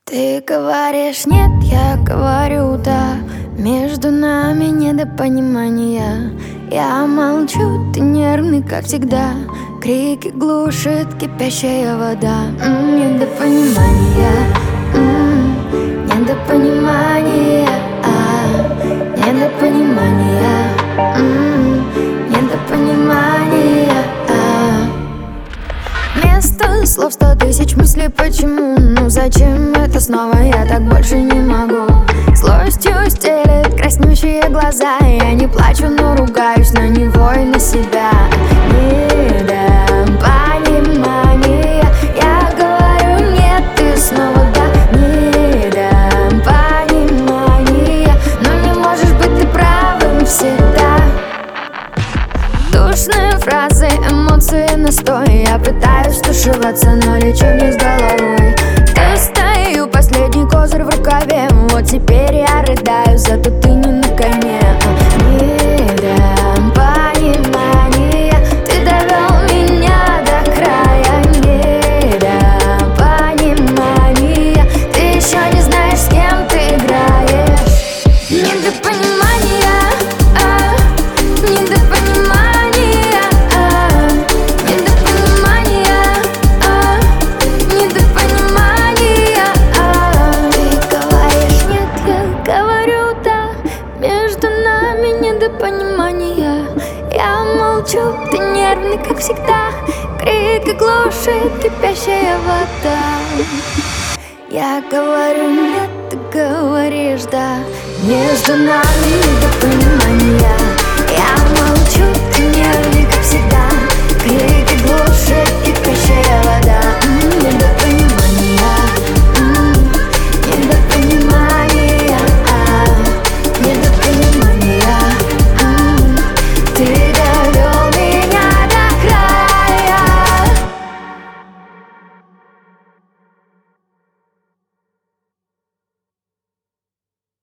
Ты говоришь нет, я говорю да. Между нами недопонимания. Я молчу, ты нервный, как всегда. Крики глушит кипящая вода. Недопонимания, недопонимания, недопонимания, недопонимания. Вместо слов 100 тысяч мыслей почему? Ну зачем это снова? Я так больше не могу. Злостью стелет краснющие глаза. Я не плачу, но ругаюсь на него и на себя. Недопонимание. Я говорю нет, ты снова да. Недопонимание. Но не можешь быть ты правым всегда. Душные фразы, эмоции, настой. Я пытаюсь тушеваться, но лечу не с головой. Достаю последний козырь в рукаве. Вот теперь я рыдаю, зато ты не на коне. Недопонимание. Ты довел меня до края. Недопонимание. Ты еще не знаешь, с кем ты играешь. Недопонимание, недопонимание, недопонимание, недопонимание. Ты говоришь нет, я говорю да. Между нами недопонимание. Я молчу, ты нервный, как всегда. Крик глушит кипящая вода. Я говорю нет, ты говоришь да. Между нами недопонимание. Я молчу, ты нервный, как всегда. Крики глушит кипящая вода.